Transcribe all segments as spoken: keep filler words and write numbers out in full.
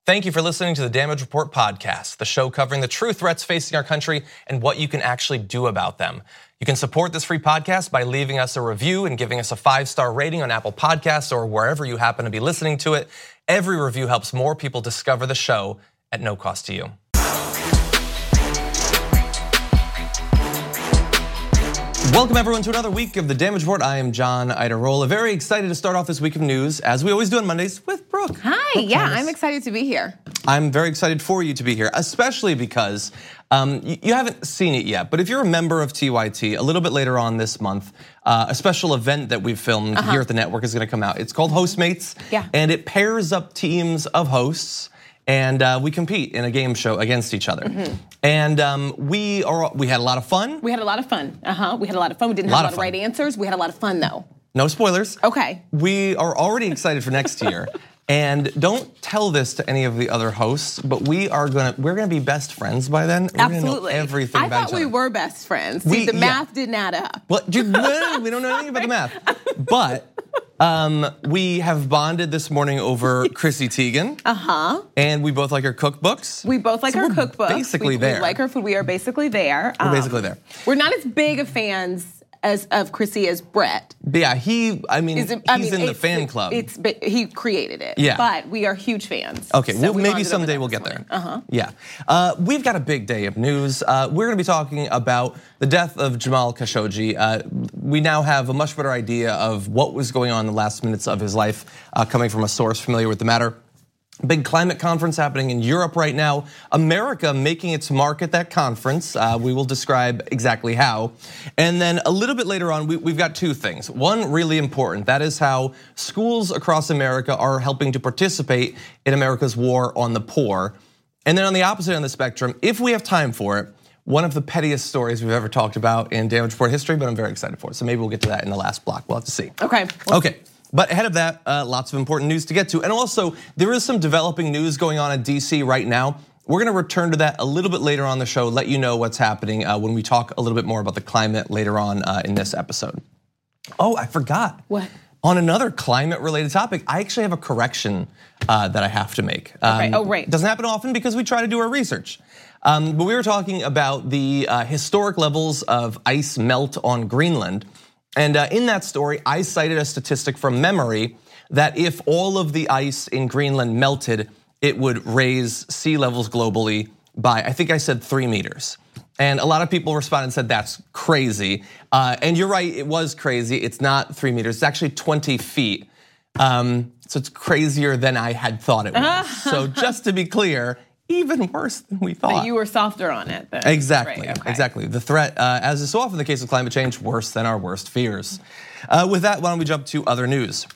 Thank you for listening to the Damage Report podcast, the show covering the true threats facing our country and what you can actually do about them. You can support this free podcast by leaving us a review and giving us a five-star rating on Apple Podcasts or wherever you happen to be listening to it. Every review helps more people discover the show at no cost to you. Welcome everyone to another week of the Damage Report. I am John Iadarola. Very excited to start off this week of news, as we always do on Mondays, with Brooke. Hi, Brooke yeah, Thomas. I'm excited to be here. I'm very excited for you to be here, especially because um, you, you haven't seen it yet. But if you're a member of T Y T, a little bit later on this month, uh, a special event that we've filmed uh-huh. here at the network is going to come out. It's called Hostmates, yeah. and it pairs up teams of hosts. And uh, we compete in a game show against each other. Mm-hmm. And um, we are we had a lot of fun. We had a lot of fun. Uh-huh. We had a lot of fun. We didn't have a lot of, of right answers. We had a lot of fun though. No spoilers. Okay. We are already excited for next year. And don't tell this to any of the other hosts, but we are gonna we're gonna be best friends by then. We're Absolutely. Gonna know everything I about thought each we other. were best friends. See, we, the yeah. math didn't add up. What? We don't know anything about the math. But um, we have bonded this morning over Chrissy Teigen. Uh-huh. And we both like her cookbooks. We both like so her we're cookbooks. Basically we, there. We like her food. We are basically there. We're um, basically there. We're not as big of fans as of Chrissy as Brett. But yeah, he, I mean, it, I he's mean, in the fan club. It's He created it. Yeah. But we are huge fans. Okay, so well, we maybe someday we'll get there. Uh-huh. Yeah. Uh, we've got a big day of news. Uh, we're gonna be talking about the death of Jamal Khashoggi. Uh, we now have a much better idea of what was going on in the last minutes of his life, uh, coming from a source familiar with the matter. Big climate conference happening in Europe right now. America making its mark at that conference. Uh, we will describe exactly how. And then a little bit later on, we, we've got two things. One really important, that is how schools across America are helping to participate in America's war on the poor. And then on the opposite end of the spectrum, if we have time for it, one of the pettiest stories we've ever talked about in Damage Report history, but I'm very excited for it. So maybe we'll get to that in the last block. We'll have to see. Okay. Okay. But ahead of that, uh, lots of important news to get to. And also, there is some developing news going on in D C right now. We're gonna return to that a little bit later on the show, let you know what's happening uh, when we talk a little bit more about the climate later on uh, in this episode. Oh, I forgot. What? On another climate-related topic, I actually have a correction uh, that I have to make. Okay. Um, oh, right. Doesn't happen often because we try to do our research. Um, but we were talking about the uh, historic levels of ice melt on Greenland. And in that story, I cited a statistic from memory that if all of the ice in Greenland melted, it would raise sea levels globally by, I think I said three meters. And a lot of people responded and said, that's crazy. Uh, and you're right, it was crazy. It's not three meters, it's actually twenty feet. Um, so it's crazier than I had thought it was. So just to be clear, even worse than we thought. But you were softer on it then. Exactly, right, okay. exactly. The threat, uh, as is so often the case with climate change, worse than our worst fears. Uh, with that, why don't we jump to other news?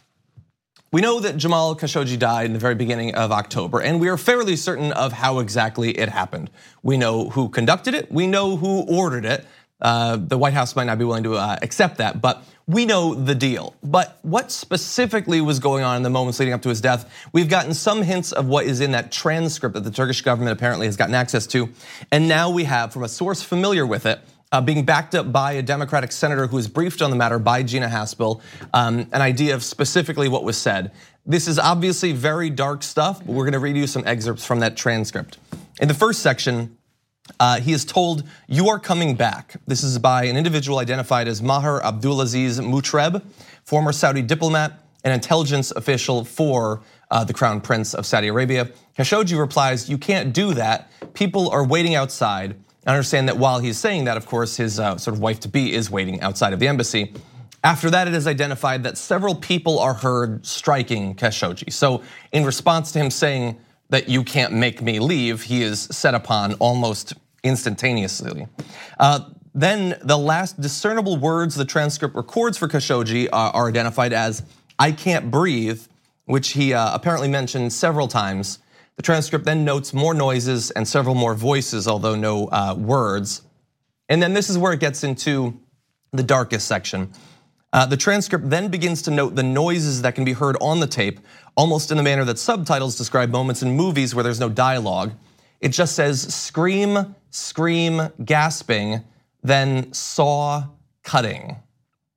We know that Jamal Khashoggi died in the very beginning of October, and we are fairly certain of how exactly it happened. We know who conducted it, we know who ordered it. Uh, the White House might not be willing to uh, accept that, but we know the deal. But what specifically was going on in the moments leading up to his death? We've gotten some hints of what is in that transcript that the Turkish government apparently has gotten access to. And now we have, from a source familiar with it, uh, being backed up by a Democratic senator who was briefed on the matter by Gina Haspel, um, an idea of specifically what was said. This is obviously very dark stuff, but we're gonna read you some excerpts from that transcript. In the first section, Uh, he is told, you are coming back. This is by an individual identified as Maher Abdulaziz Mutreb, former Saudi diplomat and intelligence official for uh, the Crown Prince of Saudi Arabia. Khashoggi replies, you can't do that. People are waiting outside. I understand that while he's saying that, of course, his uh, sort of wife-to-be is waiting outside of the embassy. After that, it is identified that several people are heard striking Khashoggi. So in response to him saying, that you can't make me leave, he is set upon almost instantaneously. Uh, then the last discernible words the transcript records for Khashoggi are, are identified as, I can't breathe, which he uh, apparently mentioned several times. The transcript then notes more noises and several more voices, although no uh, words. And then this is where it gets into the darkest section. Uh, the transcript then begins to note the noises that can be heard on the tape, almost in the manner that subtitles describe moments in movies where there's no dialogue. It just says scream, scream, gasping, then saw, cutting.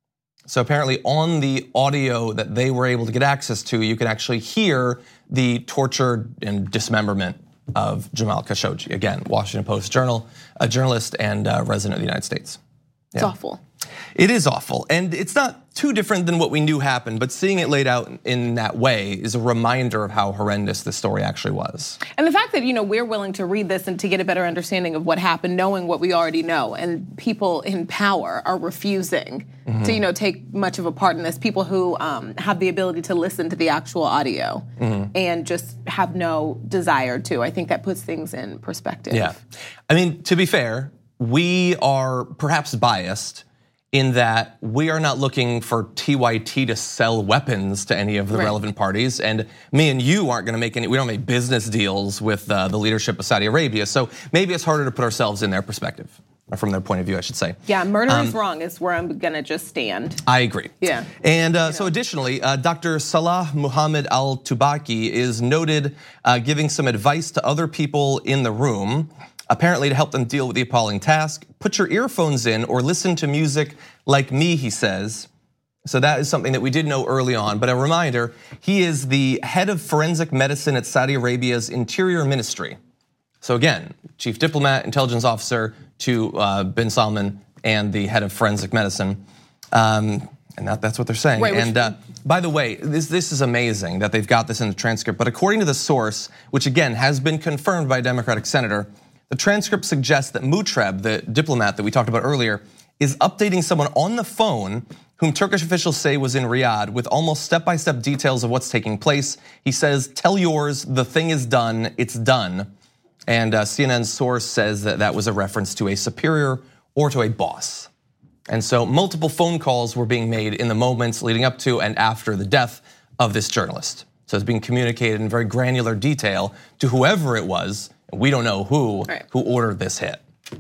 So apparently on the audio that they were able to get access to, you can actually hear the torture and dismemberment of Jamal Khashoggi. Again, Washington Post journal, a journalist and a resident of the United States. Yeah. It's awful. It is awful, and it's not too different than what we knew happened, but seeing it laid out in that way is a reminder of how horrendous this story actually was. And the fact that, you know, we're willing to read this and to get a better understanding of what happened, knowing what we already know, and people in power are refusing mm-hmm. to, you know, take much of a part in this. People who um, have the ability to listen to the actual audio mm-hmm. and just have no desire to. I think that puts things in perspective. Yeah, I mean, to be fair, we are perhaps biased in that we are not looking for T Y T to sell weapons to any of the right. relevant parties. And me and you aren't gonna make any, we don't make business deals with uh, the leadership of Saudi Arabia. So maybe it's harder to put ourselves in their perspective, or from their point of view, I should say. Yeah, murder um, is wrong is where I'm gonna just stand. I agree. Yeah. And uh, so additionally, uh, Doctor Salah Muhammad Al-Tubaki is noted uh, giving some advice to other people in the room, apparently to help them deal with the appalling task. Put your earphones in or listen to music like me, he says. So that is something that we did know early on, but a reminder, he is the head of forensic medicine at Saudi Arabia's Interior Ministry. So again, chief diplomat, intelligence officer to uh, bin Salman and the head of forensic medicine. Um, and that, that's what they're saying. Wait, and uh, by the way, this, this is amazing that they've got this in the transcript, but according to the source, which again has been confirmed by a Democratic senator, the transcript suggests that Mutreb, the diplomat that we talked about earlier, is updating someone on the phone whom Turkish officials say was in Riyadh with almost step-by-step details of what's taking place. He says, tell yours, the thing is done, it's done. And uh, C N N's source says that that was a reference to a superior or to a boss. And so multiple phone calls were being made in the moments leading up to and after the death of this journalist. So it's being communicated in very granular detail to whoever it was. We don't know who right. who ordered this hit.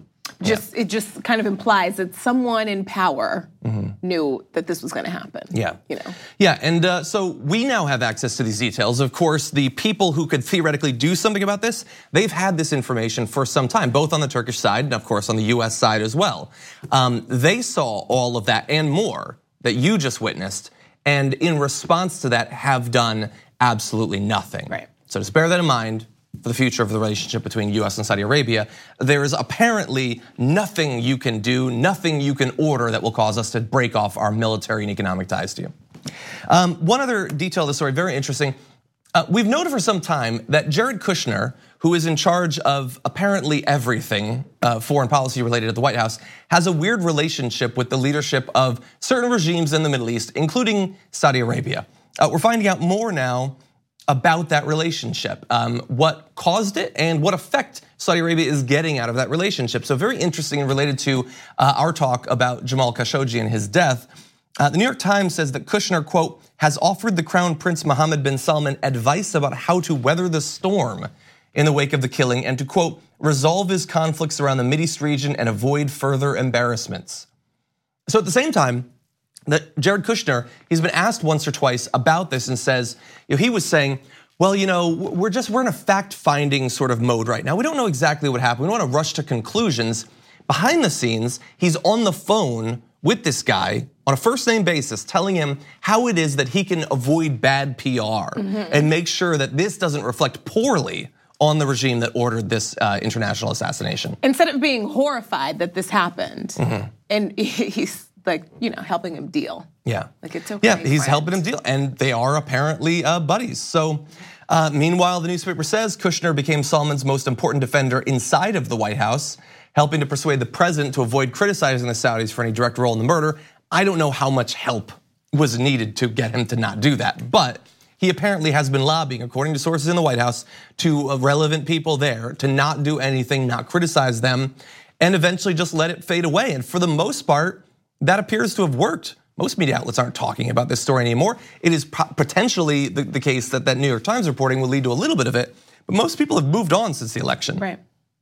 Just yeah. It just kind of implies that someone in power mm-hmm. knew that this was going to happen. Yeah, you know. Yeah, and uh, so we now have access to these details. Of course, the people who could theoretically do something about this, they've had this information for some time, both on the Turkish side and of course on the U S side as well. Um, they saw all of that and more that you just witnessed, and in response to that, have done absolutely nothing. Right. So just bear that in mind for the future of the relationship between U S and Saudi Arabia. There is apparently nothing you can do, nothing you can order that will cause us to break off our military and economic ties to you. Um, one other detail of the story, very interesting. Uh, we've noted for some time that Jared Kushner, who is in charge of apparently everything uh, foreign policy related at the White House, has a weird relationship with the leadership of certain regimes in the Middle East, including Saudi Arabia. Uh, we're finding out more now about that relationship, um, what caused it and what effect Saudi Arabia is getting out of that relationship. So very interesting and related to uh, our talk about Jamal Khashoggi and his death. Uh, the New York Times says that Kushner, quote, has offered the Crown Prince Mohammed bin Salman advice about how to weather the storm in the wake of the killing and to, quote, resolve his conflicts around the Mideast region and avoid further embarrassments. So at the same time, that Jared Kushner, he's been asked once or twice about this and says, you know, he was saying, well, you know, we're just, we're in a fact-finding sort of mode right now. We don't know exactly what happened. We don't want to rush to conclusions. Behind the scenes, he's on the phone with this guy on a first name basis, telling him how it is that he can avoid bad P R mm-hmm. and make sure that this doesn't reflect poorly on the regime that ordered this uh, international assassination. Instead of being horrified that this happened, mm-hmm. and he's like, you know, helping him deal. Yeah. Like it's okay. Yeah, he's friend. helping him deal, and they are apparently uh, buddies. So, uh, meanwhile, the newspaper says Kushner became Salman's most important defender inside of the White House, helping to persuade the president to avoid criticizing the Saudis for any direct role in the murder. I don't know how much help was needed to get him to not do that, but he apparently has been lobbying, according to sources in the White House, to relevant people there to not do anything, not criticize them, and eventually just let it fade away. And for the most part, that appears to have worked. Most media outlets aren't talking about this story anymore. It is potentially the, the case that that New York Times reporting will lead to a little bit of it, but most people have moved on since the election. Right.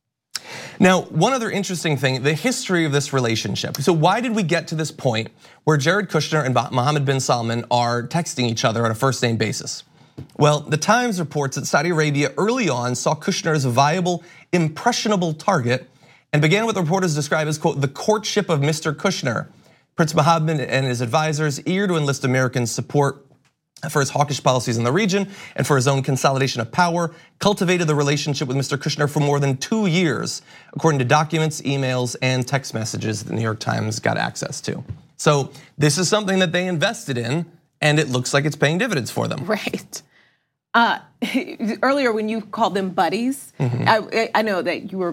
Now, one other interesting thing, the history of this relationship. So why did we get to this point where Jared Kushner and Mohammed bin Salman are texting each other on a first name basis? Well, the Times reports that Saudi Arabia early on saw Kushner as a viable, impressionable target and began what the reporters describe as, quote, the courtship of Mister Kushner. Prince Mohammed and his advisors, eager to enlist Americans' support for his hawkish policies in the region and for his own consolidation of power, cultivated the relationship with Mister Kushner for more than two years, according to documents, emails, and text messages that the New York Times got access to. So this is something that they invested in, and it looks like it's paying dividends for them. Right. Uh, earlier, when you called them buddies, mm-hmm. I, I know that you were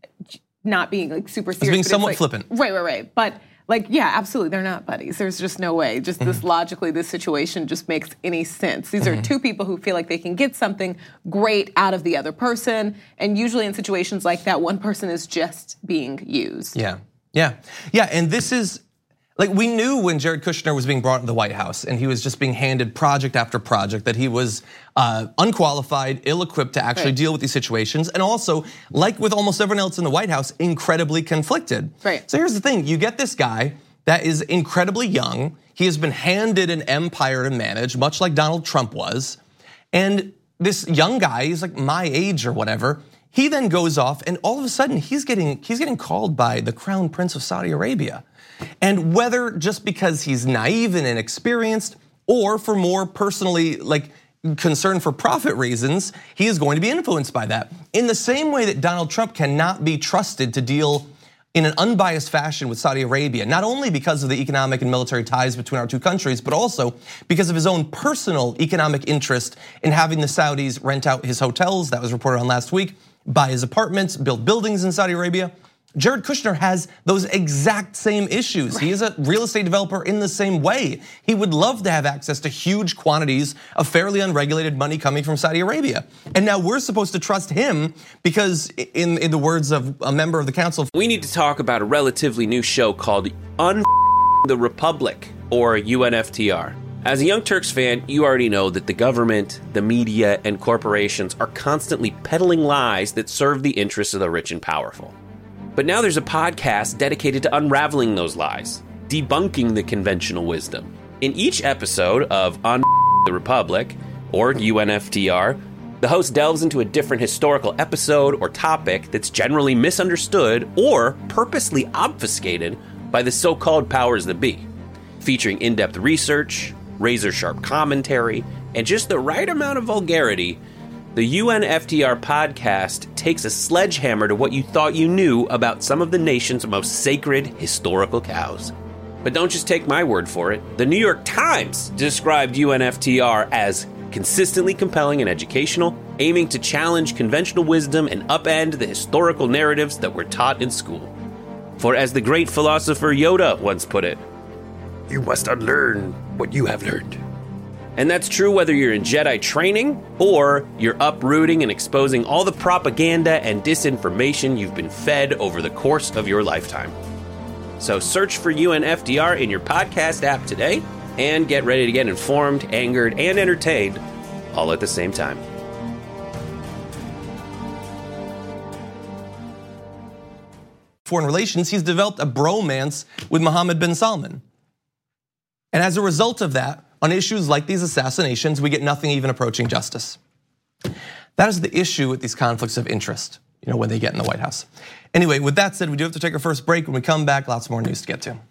not being like super serious. I was being somewhat like, flippant. Right, right, right. But like, yeah, absolutely, they're not buddies. There's just no way. Just mm-hmm. this logically, this situation just makes any sense. These mm-hmm. are two people who feel like they can get something great out of the other person. And usually in situations like that, one person is just being used. Yeah, yeah, yeah. And this is, like, we knew when Jared Kushner was being brought into the White House and he was just being handed project after project that he was uh, unqualified, ill-equipped to actually right. deal with these situations. And also, like with almost everyone else in the White House, incredibly conflicted. Right. So here's the thing, you get this guy that is incredibly young. He has been handed an empire to manage, much like Donald Trump was. And this young guy, he's like my age or whatever, he then goes off and all of a sudden he's getting, he's getting called by the Crown Prince of Saudi Arabia. And whether just because he's naive and inexperienced or for more personally like concern for profit reasons, he is going to be influenced by that. In the same way that Donald Trump cannot be trusted to deal in an unbiased fashion with Saudi Arabia, not only because of the economic and military ties between our two countries, but also because of his own personal economic interest in having the Saudis rent out his hotels, that was reported on last week, buy his apartments, build buildings in Saudi Arabia. Jared Kushner has those exact same issues. Right. He is a real estate developer in the same way. He would love to have access to huge quantities of fairly unregulated money coming from Saudi Arabia. And now we're supposed to trust him because in, in the words of a member of the council. We need to talk about a relatively new show called Un the Republic, or U N F T R. As a Young Turks fan, you already know that the government, the media, and corporations are constantly peddling lies that serve the interests of the rich and powerful. But now there's a podcast dedicated to unraveling those lies, debunking the conventional wisdom. In each episode of Un the Republic, or U N F T R, the host delves into a different historical episode or topic that's generally misunderstood or purposely obfuscated by the so-called powers that be, featuring in-depth research, razor-sharp commentary, and just the right amount of vulgarity. The U N F T R podcast takes a sledgehammer to what you thought you knew about some of the nation's most sacred historical cows. But don't just take my word for it. The New York Times described U N F T R as consistently compelling and educational, aiming to challenge conventional wisdom and upend the historical narratives that were taught in school. For as the great philosopher Yoda once put it, you must unlearn what you have learned. And that's true whether you're in Jedi training or you're uprooting and exposing all the propaganda and disinformation you've been fed over the course of your lifetime. So search for U N F T R in your podcast app today and get ready to get informed, angered, and entertained all at the same time. Foreign relations, he's developed a bromance with Mohammed bin Salman. And as a result of that, on issues like these assassinations, we get nothing even approaching justice. That is the issue with these conflicts of interest, you know, when they get in the White House. Anyway, with that said, we do have to take our first break. When we come back, lots more news to get to.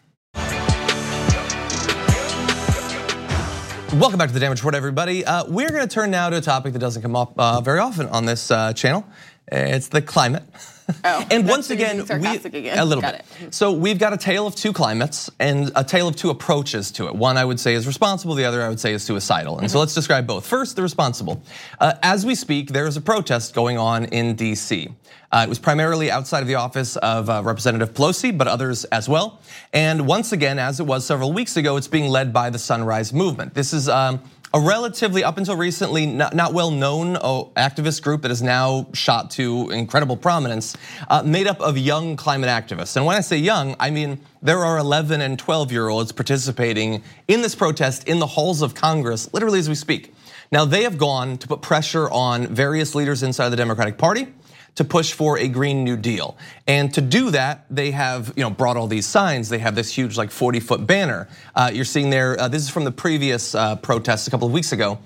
Welcome back to the Damage Report, everybody. Uh, we're gonna turn now to a topic that doesn't come up uh, very often on this uh, channel. It's the climate. Oh, and once again, we, again, a little got bit. It. So we've got a tale of two climates and a tale of two approaches to it. One I would say is responsible, the other I would say is suicidal. And mm-hmm. so let's describe both. First, the responsible. Uh, as we speak, there is a protest going on in D C. Uh, it was primarily outside of the office of uh, Representative Pelosi, but others as well. And once again, as it was several weeks ago, it's being led by the Sunrise Movement. This is um, a relatively, up until recently, not, not well-known activist group that is now shot to incredible prominence, uh, made up of young climate activists. And when I say young, I mean there are eleven and twelve-year-olds participating in this protest in the halls of Congress, literally as we speak. Now, they have gone to put pressure on various leaders inside the Democratic Party to push for a Green New Deal. And to do that, they have you know brought all these signs. They have this huge like forty foot banner. Uh, you're seeing there, uh, this is from the previous uh, protests a couple of weeks ago.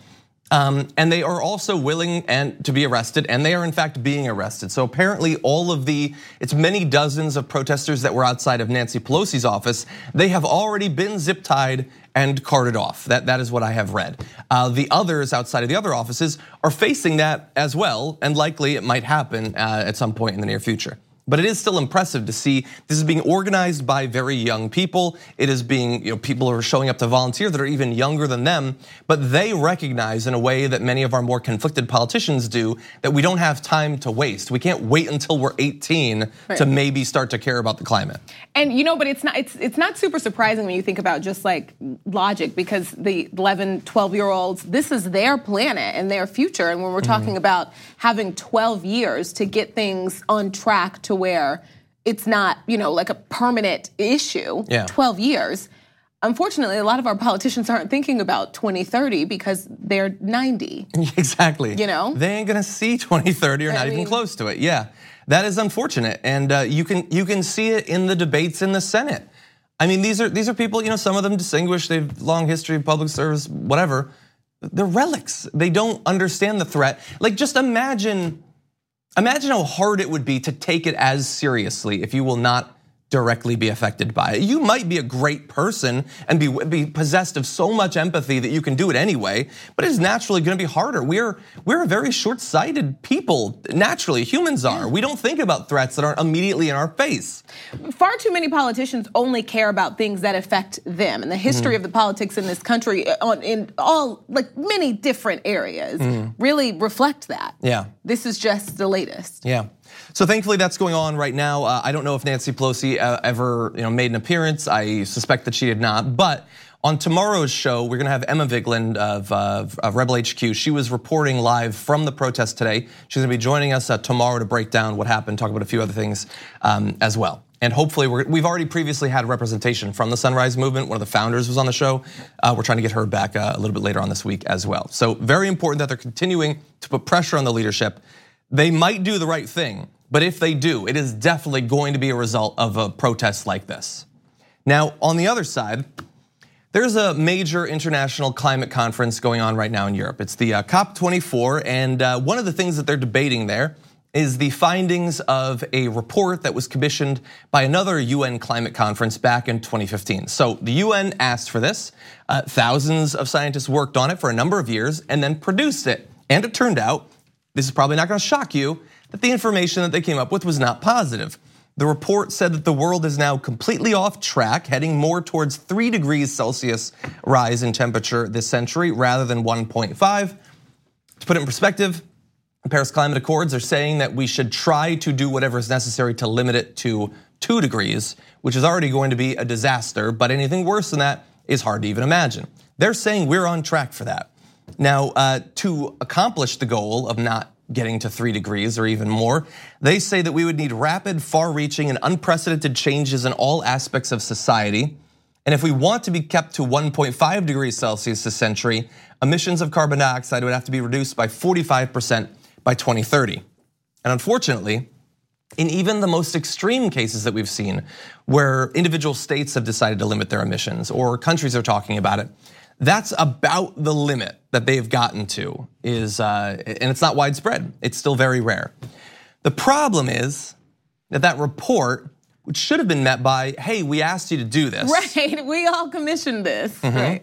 Um, and they are also willing and to be arrested, and they are in fact being arrested. So apparently all of the, it's many dozens of protesters that were outside of Nancy Pelosi's office, they have already been zip tied and carted off. That, that is what I have read. Uh, the others outside of the other offices are facing that as well, and likely it might happen uh, at some point in the near future. But it is still impressive to see this is being organized by very young people. It is being, you know, people are showing up to volunteer that are even younger than them, but they recognize in a way that many of our more conflicted politicians do that we don't have time to waste. We can't wait until we're eighteen right. to maybe start to care about the climate. And you know, but it's not it's it's not super surprising when you think about just like logic, because the eleven, twelve year olds, this is their planet and their future. And when we're talking mm. about having twelve years to get things on track to where it's not, you know, like a permanent issue, yeah. twelve years. Unfortunately, a lot of our politicians aren't thinking about twenty thirty because they're ninety. Exactly. You know? They ain't gonna see twenty thirty or not I mean, even close to it. Yeah, that is unfortunate. And uh, you can you can see it in the debates in the Senate. I mean, these are these are people, you know, some of them distinguished, they have long history of public service, whatever. They're relics. They don't understand the threat. Like, just imagine Imagine how hard it would be to take it as seriously if you will not directly be affected by it. You might be a great person and be, be possessed of so much empathy that you can do it anyway, but it's naturally gonna be harder. We're, we're a very short-sighted people, naturally, humans are. We don't think about threats that aren't immediately in our face. Far too many politicians only care about things that affect them. And the history mm. of the politics in this country in all, like many different areas mm. really reflect that. Yeah. This is just the latest. Yeah. So thankfully that's going on right now. Uh, I don't know if Nancy Pelosi uh, ever you know, made an appearance. I suspect that she did not. But on tomorrow's show, we're gonna have Emma Vigeland of, uh, of Rebel H Q. She was reporting live from the protest today. She's gonna be joining us uh, tomorrow to break down what happened, talk about a few other things um, as well. And hopefully, we're, we've already previously had representation from the Sunrise Movement. One of the founders was on the show. Uh, we're trying to get her back uh, a little bit later on this week as well. So very important that they're continuing to put pressure on the leadership. They might do the right thing, but if they do, it is definitely going to be a result of a protest like this. Now, on the other side, there's a major international climate conference going on right now in Europe. It's the COP twenty-four, and one of the things that they're debating there is the findings of a report that was commissioned by another U N climate conference back in twenty fifteen. So the U N asked for this. Uh, thousands of scientists worked on it for a number of years and then produced it. And it turned out, this is probably not gonna shock you, that the information that they came up with was not positive. The report said that the world is now completely off track, heading more towards three degrees Celsius rise in temperature this century rather than one point five. To put it in perspective, the Paris Climate Accords are saying that we should try to do whatever is necessary to limit it to two degrees, which is already going to be a disaster, but anything worse than that is hard to even imagine. They're saying we're on track for that. Now, uh, to accomplish the goal of not getting to three degrees or even more, they say that we would need rapid, far-reaching, and unprecedented changes in all aspects of society. And if we want to be kept to one point five degrees Celsius this century, emissions of carbon dioxide would have to be reduced by forty-five percent by twenty thirty. And unfortunately, in even the most extreme cases that we've seen, where individual states have decided to limit their emissions or countries are talking about it, that's about the limit that they've gotten to, is, uh, and it's not widespread. It's still very rare. The problem is that that report, which should have been met by, hey, we asked you to do this. Right, we all commissioned this, mm-hmm. right?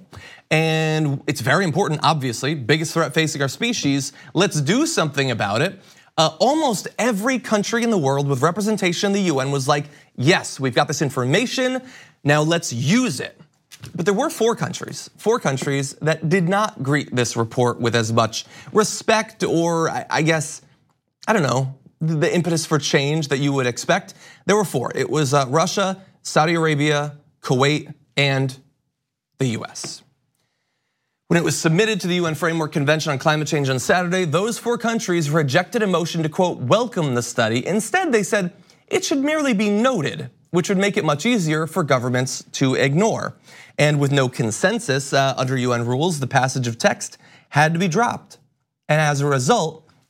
And it's very important, obviously, biggest threat facing our species. Let's do something about it. Uh, almost every country in the world with representation in the U N was like, yes, we've got this information, now let's use it. But there were four countries, four countries that did not greet this report with as much respect or, I guess, I don't know, the impetus for change that you would expect. There were four. It was Russia, Saudi Arabia, Kuwait, and the U S. When it was submitted to the U N Framework Convention on Climate Change on Saturday, those four countries rejected a motion to, quote, welcome the study. Instead, they said it should merely be noted, which would make it much easier for governments to ignore. And with no consensus uh, under U N rules, the passage of text had to be dropped. And as a result,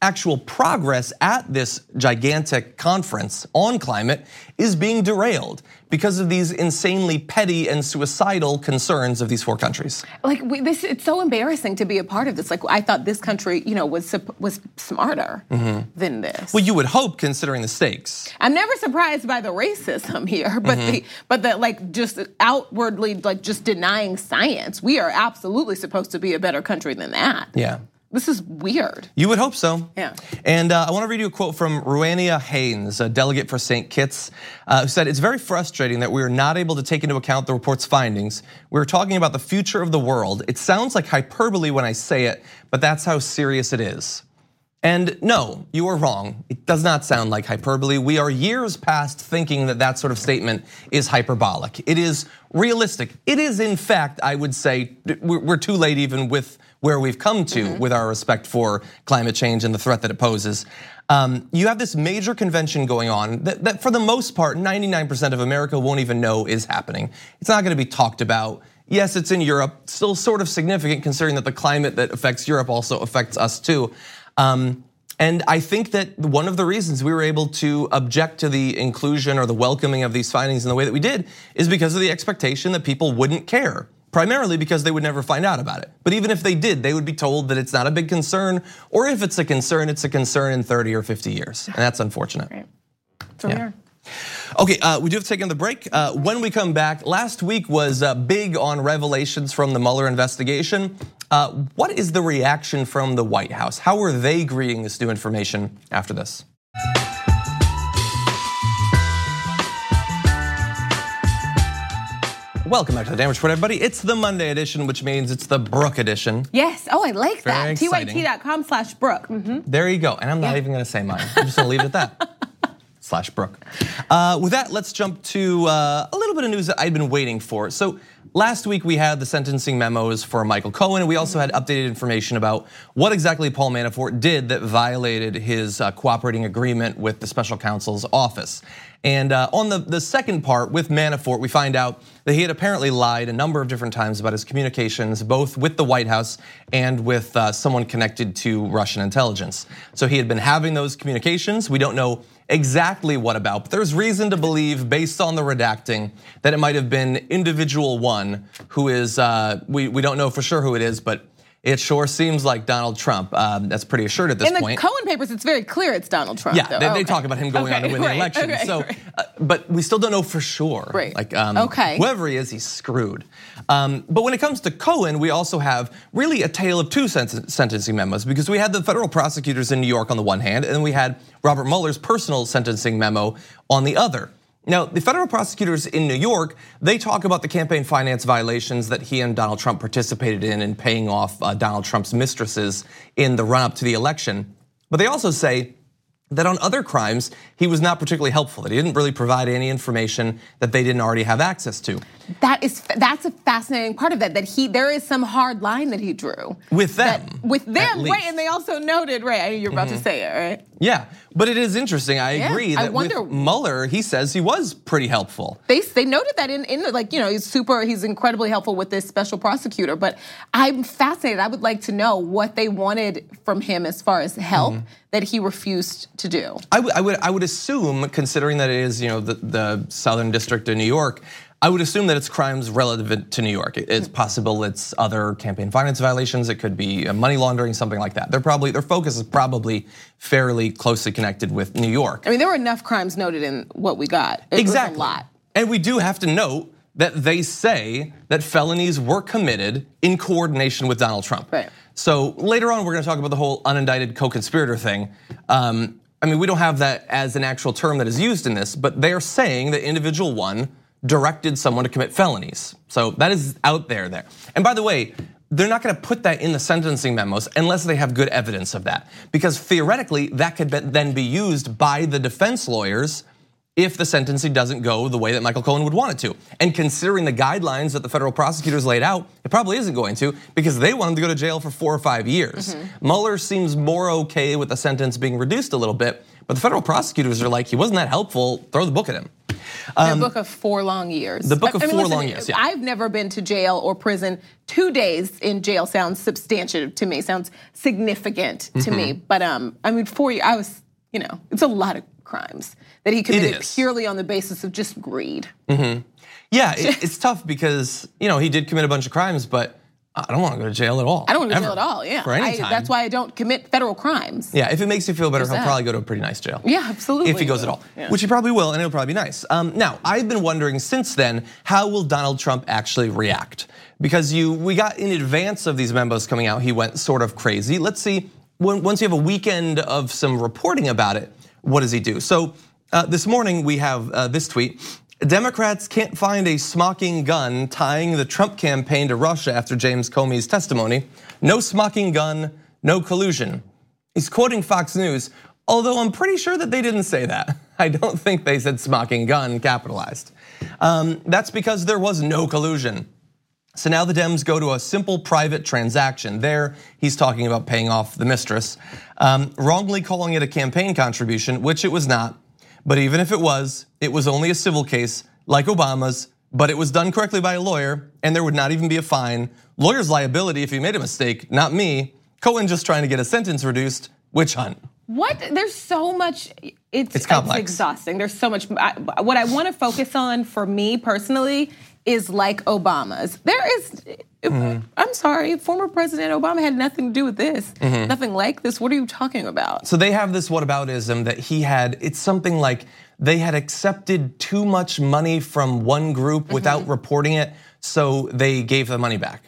actual progress at this gigantic conference on climate is being derailed because of these insanely petty and suicidal concerns of these four countries. Like we, this, it's so embarrassing to be a part of this. Like I thought this country, you know, was was smarter mm-hmm. than this. Well, you would hope, considering the stakes. I'm never surprised by the racism here, but mm-hmm. the but the like just outwardly like just denying science. We are absolutely supposed to be a better country than that. Yeah. This is weird. You would hope so. Yeah. And uh, I want to read you a quote from Ruania Haynes, a delegate for Saint Kitts, uh, who said, "It's very frustrating that we are not able to take into account the report's findings. We're talking about the future of the world. It sounds like hyperbole when I say it, but that's how serious it is." And no, you are wrong. It does not sound like hyperbole. We are years past thinking that that sort of statement is hyperbolic. It is realistic. It is, in fact, I would say, we're too late even with where we've come to mm-hmm. with our respect for climate change and the threat that it poses. Um, you have this major convention going on that, that for the most part, ninety-nine percent of America won't even know is happening. It's not gonna be talked about. Yes, it's in Europe, still sort of significant considering that the climate that affects Europe also affects us too. Um, and I think that one of the reasons we were able to object to the inclusion or the welcoming of these findings in the way that we did is because of the expectation that people wouldn't care, primarily because they would never find out about it. But even if they did, they would be told that it's not a big concern, or if it's a concern, it's a concern in thirty or fifty years, and that's unfortunate. Right. So yeah. Here. Okay, uh, we do have to take another break. Uh, when we come back, last week was uh, big on revelations from the Mueller investigation. Uh, what is the reaction from the White House? How are they greeting this new information after this? Welcome back to the Damage Report, everybody. It's the Monday edition, which means it's the Brooke edition. Yes, oh, I like Very that. T Y T dot com slash Brooke. Mm-hmm. There you go, and I'm not yeah. even gonna say mine. I'm just gonna leave it at that. Slash Brooke. Uh, with that, let's jump to uh, a little bit of news that I'd been waiting for. So last week we had the sentencing memos for Michael Cohen, and we also had updated information about what exactly Paul Manafort did that violated his uh, cooperating agreement with the special counsel's office. And uh, on the, the second part with Manafort, we find out that he had apparently lied a number of different times about his communications, both with the White House and with uh, someone connected to Russian intelligence. So he had been having those communications. We don't know exactly what about, but there's reason to believe, based on the redacting, that it might have been individual one who is, uh, we, we don't know for sure who it is, but it sure seems like Donald Trump. Um, that's pretty assured at this point. In the point. Cohen papers, it's very clear it's Donald Trump. Yeah, though. they, oh, they okay. talk about him going okay, on to win right, the election. Okay, so, right. uh, but we still don't know for sure. Right. Like, um, okay. whoever he is, he's screwed. Um, but when it comes to Cohen, we also have really a tale of two sen- sentencing memos, because we had the federal prosecutors in New York on the one hand, and then we had Robert Mueller's personal sentencing memo on the other. Now, the federal prosecutors in New York, they talk about the campaign finance violations that he and Donald Trump participated in in paying off Donald Trump's mistresses in the run-up to the election. But they also say that on other crimes, he was not particularly helpful, that he didn't really provide any information that they didn't already have access to. That is, that's a fascinating part of that, that he, there is some hard line that he drew. With them. That, with them, right, and they also noted, right, I know you're about mm-hmm. to say it, right? Yeah, but it is interesting, I yeah, agree that I wonder, with Mueller, he says he was pretty helpful. They they noted that in, in the, like, you know, he's super, he's incredibly helpful with this special prosecutor, but I'm fascinated, I would like to know what they wanted from him as far as help mm-hmm. that he refused to do. I would, I would, I would assume, considering that it is, you know, the, the Southern District of New York, I would assume that it's crimes relevant to New York. It's possible it's other campaign finance violations. It could be money laundering, something like that. They're probably, their focus is probably fairly closely connected with New York. I mean, there were enough crimes noted in what we got. It exactly. was a lot. And we do have to note that they say that felonies were committed in coordination with Donald Trump. Right. So later on, we're gonna talk about the whole unindicted co-conspirator thing. Um, I mean, we don't have that as an actual term that is used in this, but they are saying that individual one directed someone to commit felonies. So that is out there there. And by the way, they're not gonna put that in the sentencing memos unless they have good evidence of that. Because theoretically, that could then be used by the defense lawyers if the sentencing doesn't go the way that Michael Cohen would want it to. And considering the guidelines that the federal prosecutors laid out, it probably isn't going to, because they want him to go to jail for four or five years. Mm-hmm. Mueller seems more okay with the sentence being reduced a little bit, but the federal prosecutors are like, he wasn't that helpful, throw the book at him. Um, the book of four long years. The book of I mean, four listen, long years, yeah. I've never been to jail or prison. Two days in jail sounds substantive to me, sounds significant to mm-hmm. me. But um, I mean, four years, I was, you know, it's a lot of crimes that he committed purely on the basis of just greed. Mm-hmm. Yeah, it, it's tough because, you know, he did commit a bunch of crimes, but I don't want to go to jail at all. I don't want to go to ever, jail at all, yeah. For any I, time. That's why I don't commit federal crimes. Yeah, if it makes you feel better, There's he'll that. probably go to a pretty nice jail. Yeah, absolutely. If he goes at all, yeah. which he probably will, and it'll probably be nice. Um, now, I've been wondering since then, how will Donald Trump actually react? Because you, we got in advance of these memos coming out, he went sort of crazy. Let's see, when, once you have a weekend of some reporting about it, what does he do? So uh, this morning we have uh, this tweet. Democrats can't find a smoking gun tying the Trump campaign to Russia after James Comey's testimony. No smoking gun, no collusion. He's quoting Fox News, although I'm pretty sure that they didn't say that. I don't think they said smoking gun capitalized. Um, that's because there was no collusion. So now the Dems go to a simple private transaction. There, he's talking about paying off the mistress, um, wrongly calling it a campaign contribution, which it was not. But even if it was, it was only a civil case like Obama's, but it was done correctly by a lawyer and there would not even be a fine. Lawyer's liability if he made a mistake, not me. Cohen just trying to get a sentence reduced, witch hunt. What? There's so much, it's, it's complex. It's exhausting. There's so much, I, what I wanna focus on for me personally is like Obama's. There is, mm-hmm. I'm sorry, former President Obama had nothing to do with this. Mm-hmm. Nothing like this, what are you talking about? So they have this whataboutism that he had, it's something like they had accepted too much money from one group mm-hmm. without reporting it, so they gave the money back.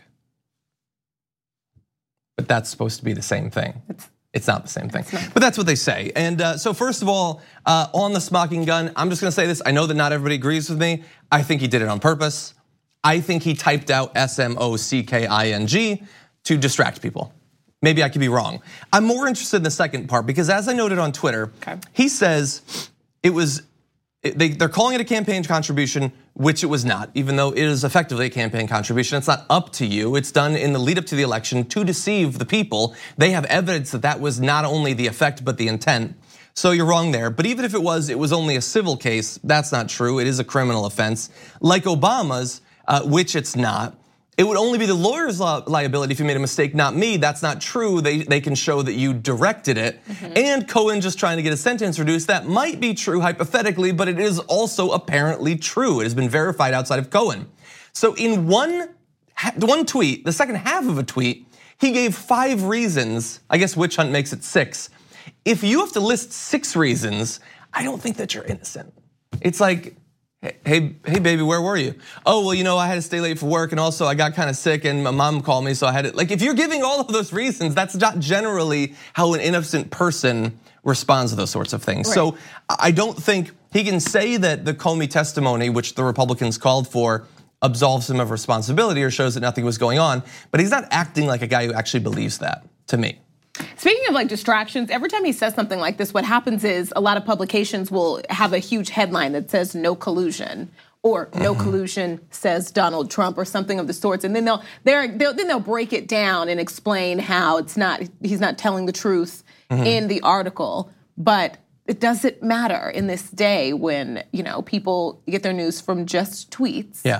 But that's supposed to be the same thing. It's, It's not the same thing, but that's what they say. And uh, so first of all, uh, on the smoking gun, I'm just gonna say this. I know that not everybody agrees with me. I think he did it on purpose. I think he typed out S M O C K I N G to distract people. Maybe I could be wrong. I'm more interested in the second part because as I noted on Twitter, okay. he says it was, they, they're calling it a campaign contribution, which it was not, even though it is effectively a campaign contribution. It's not up to you. It's done in the lead up to the election to deceive the people. They have evidence that that was not only the effect, but the intent. So you're wrong there. But even if it was, it was only a civil case. That's not true. It is a criminal offense. Like Obama's, uh, which it's not. It would only be the lawyer's liability if you made a mistake, not me. That's not true. They, they can show that you directed it. Mm-hmm. And Cohen just trying to get a sentence reduced. That might be true hypothetically, but it is also apparently true. It has been verified outside of Cohen. So in one, one tweet, the second half of a tweet, he gave five reasons. I guess witch hunt makes it six. If you have to list six reasons, I don't think that you're innocent. It's like, Hey, hey, baby, where were you? Oh, well, you know, I had to stay late for work, and also I got kind of sick, and my mom called me, so I had to. Like, if you're giving all of those reasons, that's not generally how an innocent person responds to those sorts of things. Right. So I don't think he can say that the Comey testimony, which the Republicans called for, absolves him of responsibility or shows that nothing was going on. But he's not acting like a guy who actually believes that, to me. Speaking of like distractions, every time he says something like this, what happens is a lot of publications will have a huge headline that says no collusion or no mm-hmm. collusion says Donald Trump or something of the sorts. And then they'll, they'll, then they'll break it down and explain how it's not, he's not telling the truth mm-hmm. in the article. But it doesn't matter in this day when, you know, people get their news from just tweets. Yeah,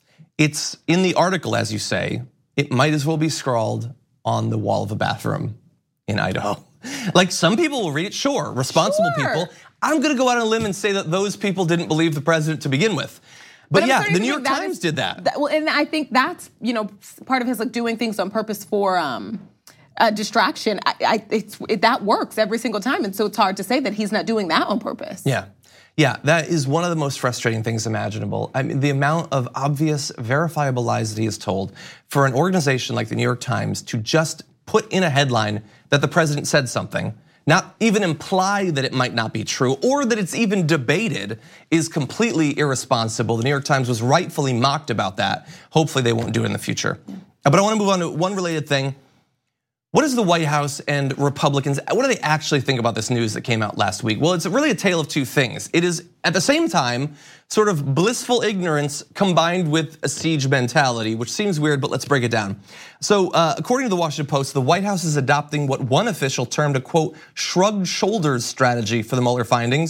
it's in the article, as you say, it might as well be scrawled on the wall of a bathroom in Idaho. Like some people will read it, sure, responsible sure. people. I'm gonna go out on a limb and say that those people didn't believe the president to begin with. But, but yeah, the New York Times is, did that. that. Well, and I think that's, you know, part of his like doing things on purpose for um, a distraction. I, I, it's, it, that works every single time, and so it's hard to say that he's not doing that on purpose. Yeah. Yeah, that is one of the most frustrating things imaginable. I mean, the amount of obvious, verifiable lies that he has told for an organization like the New York Times to just put in a headline that the president said something, not even imply that it might not be true or that it's even debated, is completely irresponsible. The New York Times was rightfully mocked about that. Hopefully they won't do it in the future. But I wanna move on to one related thing. What does the White House and Republicans, what do they actually think about this news that came out last week? Well, it's really a tale of two things. It is, at the same time, sort of blissful ignorance combined with a siege mentality, which seems weird, but let's break it down. So uh, according to the Washington Post, the White House is adopting what one official termed a, quote, shrugged shoulders strategy for the Mueller findings.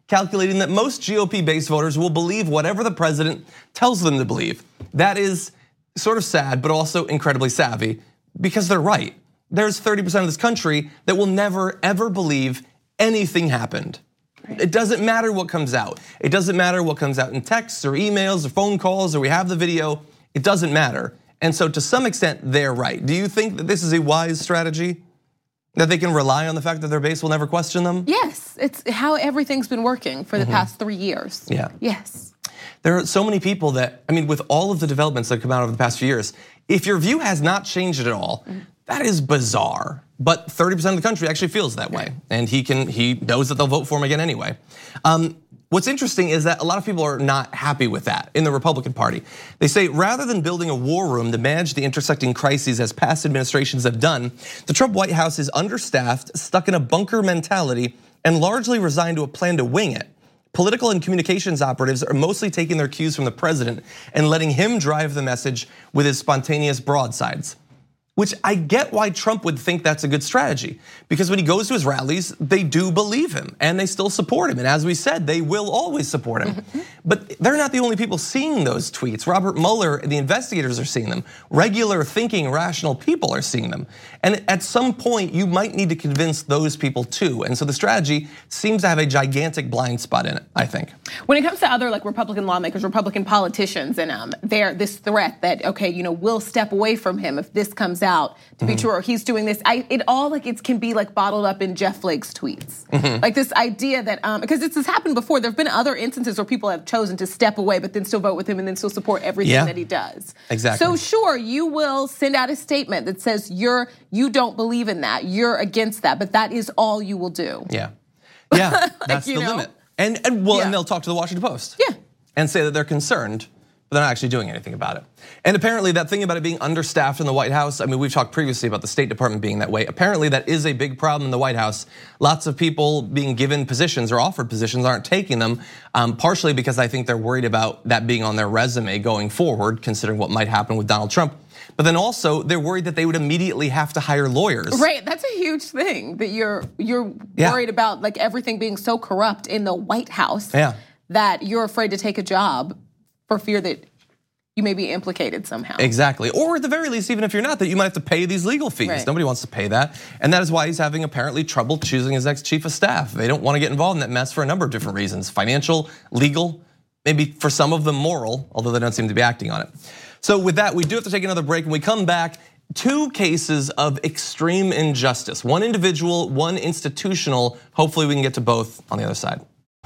calculating that most G O P-based voters will believe whatever the president tells them to believe. That is sort of sad, but also incredibly savvy, because they're right. There's thirty percent of this country that will never, ever believe anything happened. It doesn't matter what comes out. It doesn't matter what comes out in texts or emails or phone calls or we have the video. It doesn't matter. And so to some extent, they're right. Do you think that this is a wise strategy? That they can rely on the fact that their base will never question them? Yes, it's how everything's been working for the mm-hmm. past three years. Yeah. Yes. There are so many people that, I mean, with all of the developments that have come out over the past few years, if your view has not changed at all, mm-hmm. that is bizarre. But thirty percent of the country actually feels that way. And he can he knows that they'll vote for him again anyway. Um, what's interesting is that a lot of people are not happy with that in the Republican Party. They say rather than building a war room to manage the intersecting crises as past administrations have done, the Trump White House is understaffed, stuck in a bunker mentality, and largely resigned to a plan to wing it. Political and communications operatives are mostly taking their cues from the president and letting him drive the message with his spontaneous broadsides. Which I get why Trump would think that's a good strategy. Because when he goes to his rallies, they do believe him and they still support him. And as we said, they will always support him. But they're not the only people seeing those tweets. Robert Mueller and the investigators are seeing them. Regular thinking, rational people are seeing them. And at some point, you might need to convince those people too. And so the strategy seems to have a gigantic blind spot in it, I think. When it comes to other like Republican lawmakers, Republican politicians, and um, they're this threat that, okay, you know, we'll step away from him if this comes out to be mm-hmm. true, or he's doing this. I, it all like it can be like bottled up in Jeff Flake's tweets. Mm-hmm. Like this idea that, um, because this has happened before, there've been other instances where people have chosen to step away but then still vote with him and then still support everything yeah. that he does. Exactly. So sure, you will send out a statement that says you're, you don't believe in that, you're against that, but that is all you will do. Yeah, yeah, that's like, the know? limit. And, and well, yeah. and they'll talk to the Washington Post. Yeah. And say that they're concerned, but they're not actually doing anything about it. And apparently that thing about it being understaffed in the White House, I mean, we've talked previously about the State Department being that way. Apparently that is a big problem in the White House. Lots of people being given positions or offered positions aren't taking them, um, partially because I think they're worried about that being on their resume going forward, considering what might happen with Donald Trump. But then also they're worried that they would immediately have to hire lawyers. Right, that's a huge thing that you're you're yeah. worried about, like everything being so corrupt in the White House yeah. that you're afraid to take a job for fear that you may be implicated somehow. Exactly, or at the very least, even if you're not, that you might have to pay these legal fees. Right. Nobody wants to pay that. And that is why he's having apparently trouble choosing his next chief of staff. They don't want to get involved in that mess for a number of different reasons. Financial, legal, maybe for some of them moral, although they don't seem to be acting on it. So with that, we do have to take another break. When we come back, two cases of extreme injustice. One individual, one institutional. Hopefully we can get to both on the other side.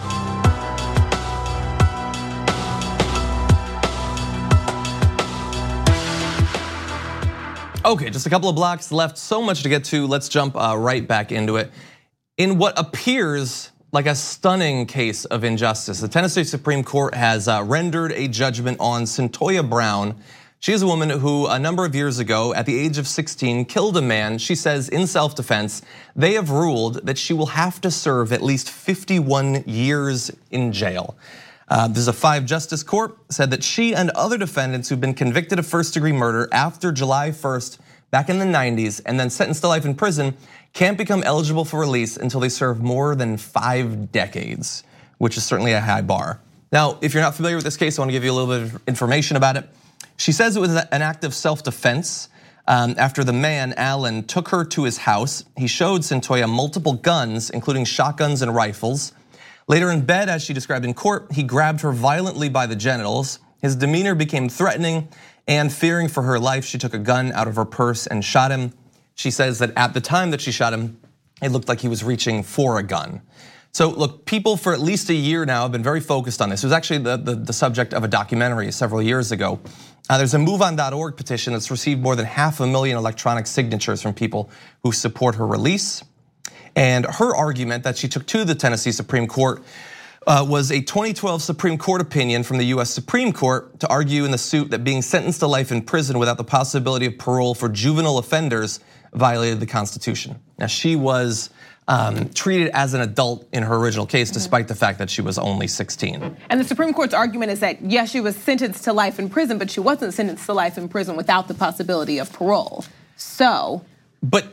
Okay, just a couple of blocks left, so much to get to. Let's jump right back into it. In what appears like a stunning case of injustice, the Tennessee Supreme Court has rendered a judgment on Cyntoia Brown. She is a woman who a number of years ago, at the age of sixteen, killed a man, she says in self-defense. They have ruled that she will have to serve at least fifty-one years in jail. Uh, there's a five justice court said that she and other defendants who've been convicted of first degree murder after July first back in the nineties and then sentenced to life in prison can't become eligible for release until they serve more than five decades, which is certainly a high bar. Now, if you're not familiar with this case, I want to give you a little bit of information about it. She says it was an act of self-defense um, after the man, Allen, took her to his house. He showed Cyntoia multiple guns, including shotguns and rifles. Later in bed, as she described in court, he grabbed her violently by the genitals. His demeanor became threatening, and fearing for her life, she took a gun out of her purse and shot him. She says that at the time that she shot him, it looked like he was reaching for a gun. So look, people for at least a year now have been very focused on this. It was actually the, the, the subject of a documentary several years ago. Uh, there's a move on dot org petition that's received more than half a million electronic signatures from people who support her release. And her argument that she took to the Tennessee Supreme Court uh, was a twenty twelve Supreme Court opinion from the U S Supreme Court to argue in the suit that being sentenced to life in prison without the possibility of parole for juvenile offenders violated the Constitution. Now, she was um, treated as an adult in her original case, despite the fact that she was only sixteen. And the Supreme Court's argument is that, yes, she was sentenced to life in prison, but she wasn't sentenced to life in prison without the possibility of parole. So. But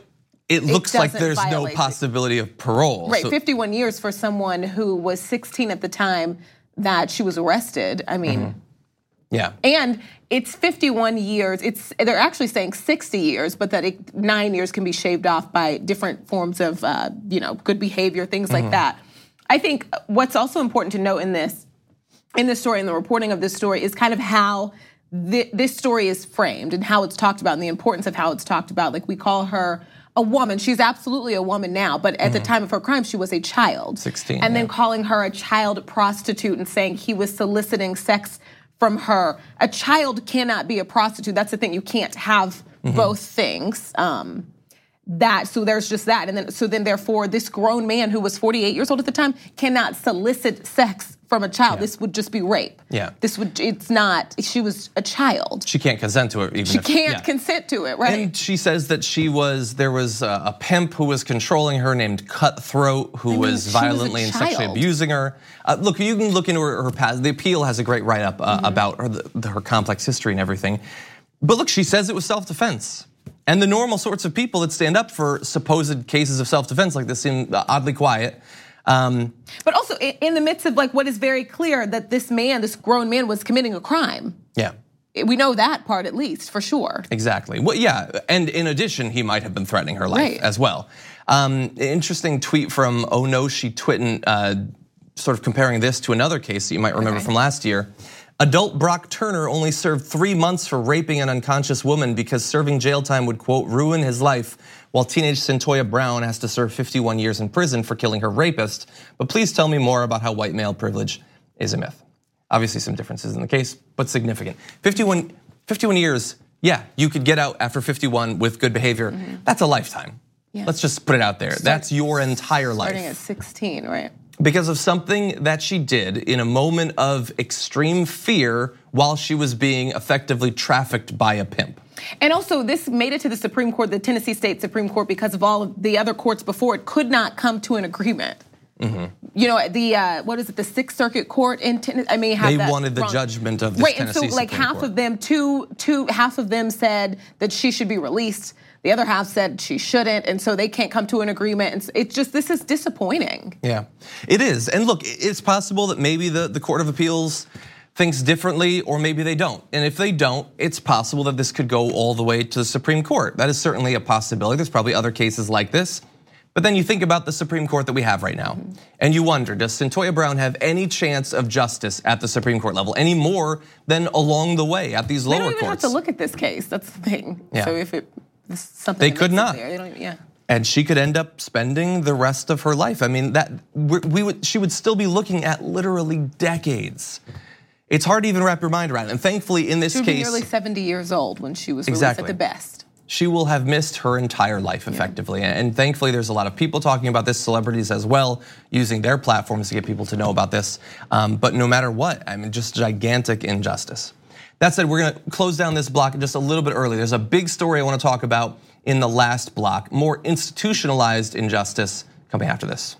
it looks it like there's no violate possibility of parole. Right, So, fifty-one years for someone who was sixteen at the time that she was arrested. I mean, mm-hmm. yeah. And it's fifty-one years. It's they're actually saying sixty years, but that it, nine years can be shaved off by different forms of, uh, you know, good behavior, things mm-hmm. like that. I think what's also important to note in this, in this story, in the reporting of this story, is kind of how th- this story is framed and how it's talked about, and the importance of how it's talked about. Like, we call her a woman. She's absolutely a woman now, but at mm-hmm. the time of her crime, she was a child. sixteen. And yeah. then calling her a child prostitute and saying he was soliciting sex from her. A child cannot be a prostitute. That's the thing. You can't have mm-hmm. both things. Um, that so there's just that, and then so then therefore this grown man who was forty-eight years old at the time cannot solicit sex from a child. Yeah. This would just be rape. Yeah. This would. It's not. She was a child. She can't consent to it. Even she if, can't yeah. consent to it, right? And she says that she was there was a, a pimp who was controlling her named Cutthroat, who I mean, was violently was and sexually abusing her. Uh, look, you can look into her, her past. The Appeal has a great write-up uh, mm-hmm. about her, the, her complex history and everything. But look, she says it was self-defense. And the normal sorts of people that stand up for supposed cases of self-defense like this seem oddly quiet. Um, but also in the midst of like what is very clear that this man, this grown man, was committing a crime. Yeah. We know that part at least, for sure. Exactly. Well, yeah, and in addition, he might have been threatening her life right. as well. Um, interesting tweet from Oh No She Twitten, uh, sort of comparing this to another case that you might remember okay. from last year. Adult Brock Turner only served three months for raping an unconscious woman because serving jail time would, quote, ruin his life, while teenage Cyntoia Brown has to serve fifty-one years in prison for killing her rapist. But please tell me more about how white male privilege is a myth. Obviously some differences in the case, but significant. fifty-one, fifty-one years, yeah, you could get out after fifty-one with good behavior. Mm-hmm. That's a lifetime. Yeah. Let's just put it out there. Start, That's your entire life. Starting at sixteen, right? Because of something that she did in a moment of extreme fear while she was being effectively trafficked by a pimp. And also, this made it to the Supreme Court, the Tennessee State Supreme Court, because of all of the other courts before it could not come to an agreement. Mm-hmm. You know, the uh, what is it? The Sixth Circuit Court in Tennessee. I mean, they wanted the wrong. judgment of this right, Tennessee and so like Supreme half Court. of them, two, two, half of them said that she should be released. The other half said she shouldn't, and so they can't come to an agreement. And it's just, this is disappointing. Yeah, it is. And look, it's possible that maybe the, the Court of Appeals thinks differently, or maybe they don't. And if they don't, it's possible that this could go all the way to the Supreme Court. That is certainly a possibility. There's probably other cases like this. But then you think about the Supreme Court that we have right now, mm-hmm. and you wonder, does Cyntoia Brown have any chance of justice at the Supreme Court level, any more than along the way at these lower courts? They don't even courts? have to look at this case, that's the thing. Yeah. So if it... Something they could not. They don't even, yeah. And she could end up spending the rest of her life. I mean, that we would. She would still be looking at literally decades. It's hard to even wrap your mind around. And thankfully, in this she would case, be nearly seventy years old when she was exactly. released at the best. She will have missed her entire life effectively. Yeah. And thankfully, there's a lot of people talking about this, celebrities as well, using their platforms to get people to know about this. Um, but no matter what, I mean, just gigantic injustice. That said, we're gonna close down this block just a little bit early. There's a big story I wanna talk about in the last block, more institutionalized injustice coming after this.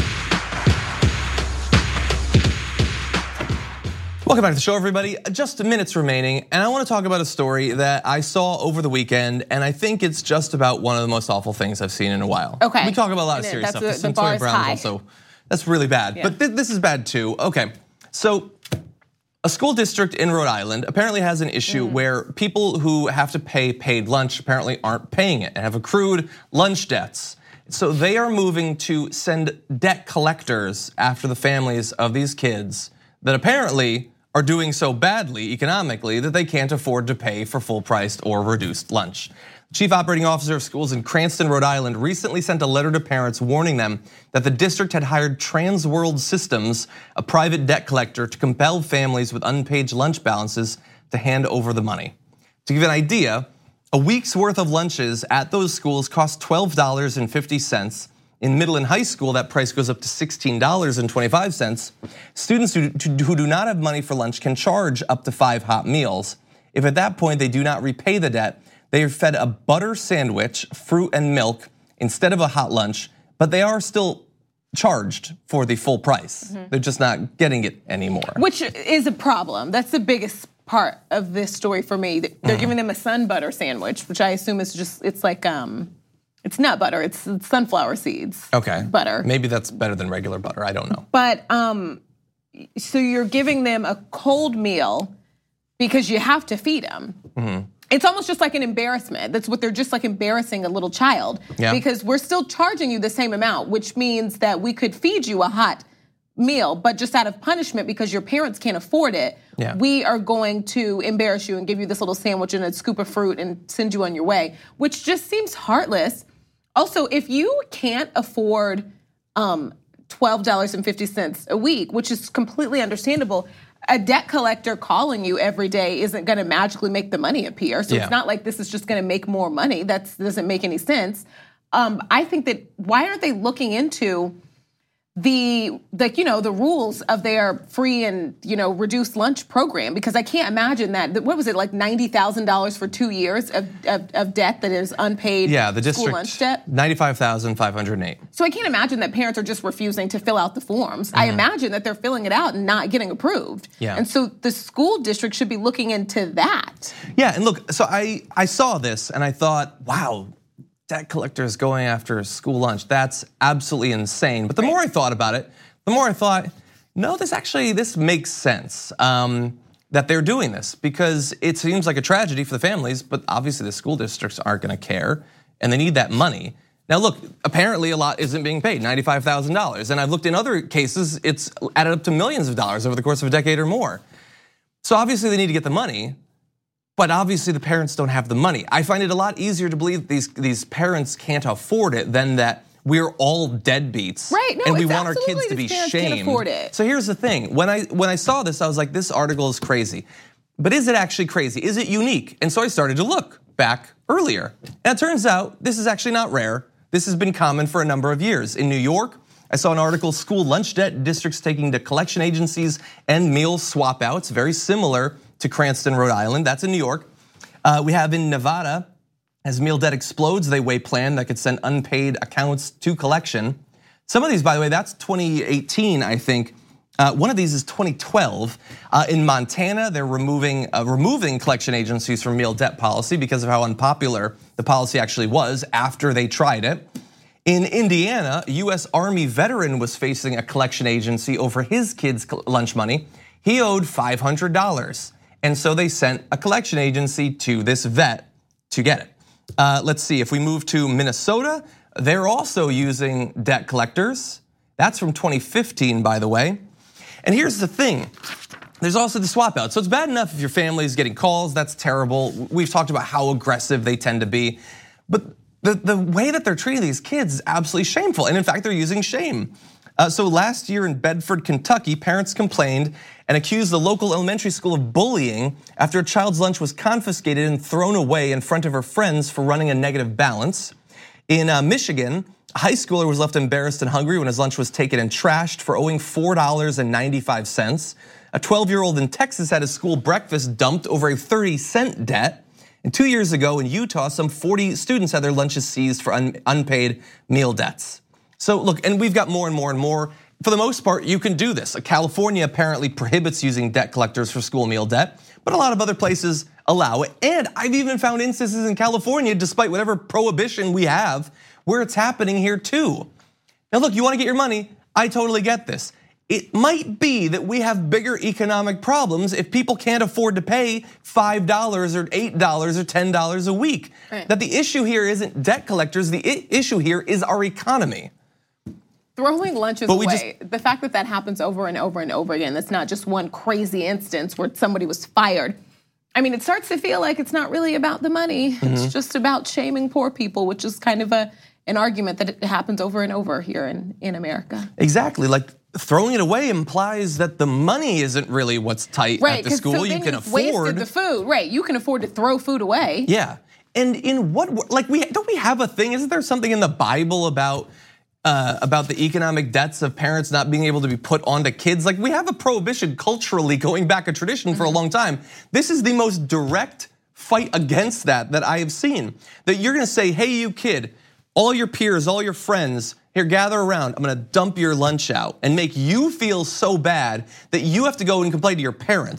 Welcome back to the show, everybody. Just minutes remaining, and I wanna talk about a story that I saw over the weekend, and I think it's just about one of the most awful things I've seen in a while. Okay. We talk about a lot of serious That's stuff. The, the bar is Brown high. also, that's really bad, Yeah. but th this is bad too. Okay, so a school district in Rhode Island apparently has an issue mm. where people who have to pay paid lunch apparently aren't paying it and have accrued lunch debts. So they are moving to send debt collectors after the families of these kids that apparently are doing so badly economically that they can't afford to pay for full priced or reduced lunch. Chief Operating Officer of Schools in Cranston, Rhode Island recently sent a letter to parents warning them that the district had hired Transworld Systems, a private debt collector, to compel families with unpaid lunch balances to hand over the money. To give you an idea, a week's worth of lunches at those schools cost twelve dollars and fifty cents. In middle and high school, that price goes up to sixteen dollars and twenty-five cents. Students who do not have money for lunch can charge up to five hot meals. If at that point they do not repay the debt, they are fed a butter sandwich, fruit and milk instead of a hot lunch, but they are still charged for the full price. Mm-hmm. They're just not getting it anymore. Which is a problem. That's the biggest part of this story for me. They're mm-hmm. giving them a sun butter sandwich, which I assume is just, it's like, um, It's nut butter. It's, it's sunflower seeds. Okay. Butter. Maybe that's better than regular butter. I don't know. But um, so you're giving them a cold meal because you have to feed them. Mm-hmm. It's almost just like an embarrassment. That's what they're just like embarrassing a little child. Yeah. Because we're still charging you the same amount, which means that we could feed you a hot meal, but just out of punishment because your parents can't afford it, yeah. we are going to embarrass you and give you this little sandwich and a scoop of fruit and send you on your way, which just seems heartless. Also, if you can't afford um, twelve dollars and fifty cents a week, which is completely understandable, a debt collector calling you every day isn't going to magically make the money appear. So yeah. it's not like this is just going to make more money. That doesn't make any sense. Um, I think that why aren't they looking into the, like, you know, the rules of their free and, you know, reduced lunch program? Because I can't imagine that, what was it, like ninety thousand dollars for two years of, of, of debt that is unpaid yeah, the school lunch debt? district, ninety-five thousand five hundred eight. So I can't imagine that parents are just refusing to fill out the forms. Mm-hmm. I imagine that they're filling it out and not getting approved. Yeah. And so the school district should be looking into that. Yeah, and look, so I, I saw this and I thought, wow, debt collectors going after school lunch, that's absolutely insane. But the more I thought about it, the more I thought, no, this actually, this makes sense um, that they're doing this, because it seems like a tragedy for the families, but obviously the school districts aren't gonna care and they need that money. Now look, apparently a lot isn't being paid, ninety-five thousand dollars. And I've looked in other cases, it's added up to millions of dollars over the course of a decade or more. So obviously they need to get the money. But obviously the parents don't have the money. I find it a lot easier to believe these, these parents can't afford it than that we're all deadbeats. Right, no, and we it's want our kids to be these parents shamed. can't afford it. So here's the thing, when I, when I saw this, I was like, this article is crazy. But is it actually crazy? Is it unique? And so I started to look back earlier. And it turns out this is actually not rare. This has been common for a number of years. In New York, I saw an article, school lunch debt districts taking to collection agencies and meal swap outs, very similar to Cranston, Rhode Island. That's in New York. Uh, we have in Nevada, as meal debt explodes, they weigh plan that could send unpaid accounts to collection. Some of these, by the way, that's twenty eighteen, I think. Uh, one of these is twenty twelve. Uh, in Montana, they're removing uh, removing collection agencies from meal debt policy because of how unpopular the policy actually was after they tried it. In Indiana, a U S Army veteran was facing a collection agency over his kids' lunch money. He owed five hundred dollars. And so they sent a collection agency to this vet to get it. Uh, let's see, if we move to Minnesota, they're also using debt collectors. That's from twenty fifteen, by the way. And here's the thing, there's also the swap out. So it's bad enough if your family is getting calls, that's terrible. We've talked about how aggressive they tend to be. But the, the way that they're treating these kids is absolutely shameful. And in fact, they're using shame. Uh, so last year in Bedford, Kentucky, parents complained and accused the local elementary school of bullying after a child's lunch was confiscated and thrown away in front of her friends for running a negative balance. In Michigan, a high schooler was left embarrassed and hungry when his lunch was taken and trashed for owing four dollars and ninety-five cents. A twelve-year-old in Texas had his school breakfast dumped over a thirty cent debt. And two years ago in Utah, some forty students had their lunches seized for un- unpaid meal debts. So look, and we've got more and more and more. For the most part, you can do this. California apparently prohibits using debt collectors for school meal debt, but a lot of other places allow it. And I've even found instances in California, despite whatever prohibition we have, where it's happening here too. Now look, you wanna get your money, I totally get this. It might be that we have bigger economic problems if people can't afford to pay five dollars or eight dollars or ten dollars a week. Right. That the issue here isn't debt collectors, the issue here is our economy. Throwing lunches But we away, the fact that that happens over and over and over again, that's not just one crazy instance where somebody was fired. I mean, it starts to feel like it's not really about the money. Mm-hmm. It's just about shaming poor people, which is kind of a an argument that it happens over and over here in, in America. Exactly, like throwing it away implies that the money isn't really what's tight right, at the school. So you then can you've afford wasted the food, right? You can afford to throw food away. Yeah, and in what, like we, don't we have a thing, isn't there something in the Bible about Uh, about the economic debts of parents not being able to be put onto kids? Like we have a prohibition culturally going back a tradition for a long time. This is the most direct fight against that that I have seen. That you're gonna say, hey you kid, all your peers, all your friends, here gather around, I'm gonna dump your lunch out and make you feel so bad that you have to go and complain to your parents.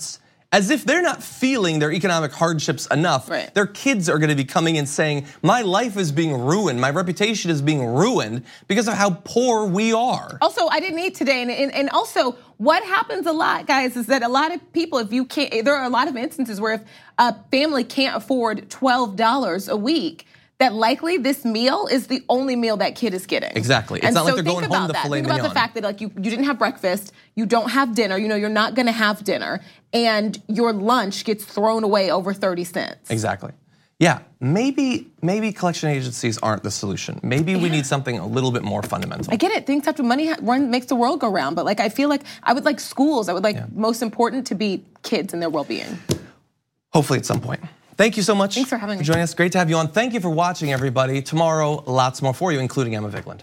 As if they're not feeling their economic hardships enough, right. their kids are gonna be coming and saying, my life is being ruined, my reputation is being ruined because of how poor we are. Also, I didn't eat today, and, and, and also, what happens a lot, guys, is that a lot of people, if you can't, there are a lot of instances where if a family can't afford twelve dollars a week, that likely this meal is the only meal that kid is getting. Exactly. It's and not so like they're think going about home to that. filet Think mignon. about the fact that like you, you didn't have breakfast, you don't have dinner, you know, you're not gonna have dinner, and your lunch gets thrown away over thirty cents. Exactly. Yeah, maybe maybe collection agencies aren't the solution. Maybe we need something a little bit more fundamental. I get it. Things have to money ha- run makes the world go round, but like I feel like I would like schools. I would like Yeah. most important to be kids and their well-being. Hopefully at some point. Thank you so much Thanks for having me. joining us. Great to have you on. Thank you for watching, everybody. Tomorrow, lots more for you, including Emma Vigland.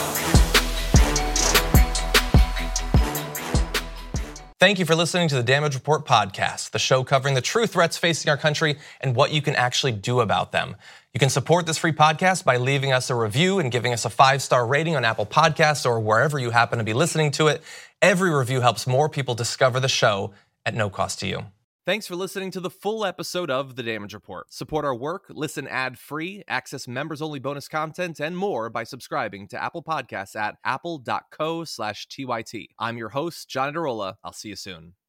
Thank you for listening to the Damage Report podcast, the show covering the true threats facing our country and what you can actually do about them. You can support this free podcast by leaving us a review and giving us a five-star rating on Apple Podcasts or wherever you happen to be listening to it. Every review helps more people discover the show at no cost to you. Thanks for listening to the full episode of The Damage Report. Support our work, listen ad-free, access members-only bonus content, and more by subscribing to Apple Podcasts at apple.co slash TYT. I'm your host, John Adarola. I'll see you soon.